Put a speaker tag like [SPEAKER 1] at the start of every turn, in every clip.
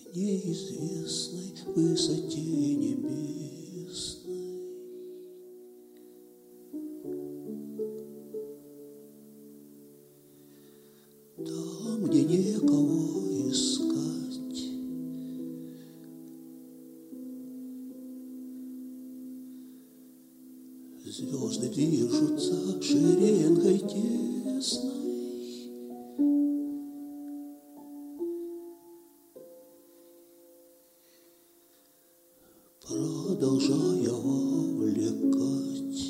[SPEAKER 1] неизвестной высоте небесной. Там, где некого искать, звезды движутся шеренгой тесной. Продолжая вовлекать,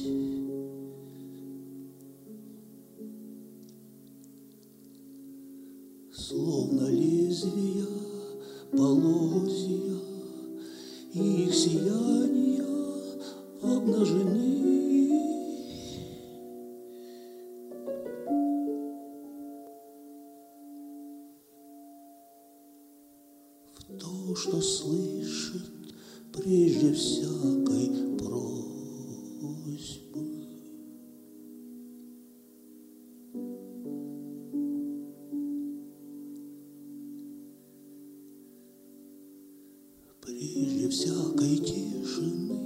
[SPEAKER 1] словно лезвия полозья, их сияния обнажены. В то, что слышит прежде всякой просьбы. Прежде всякой тишины.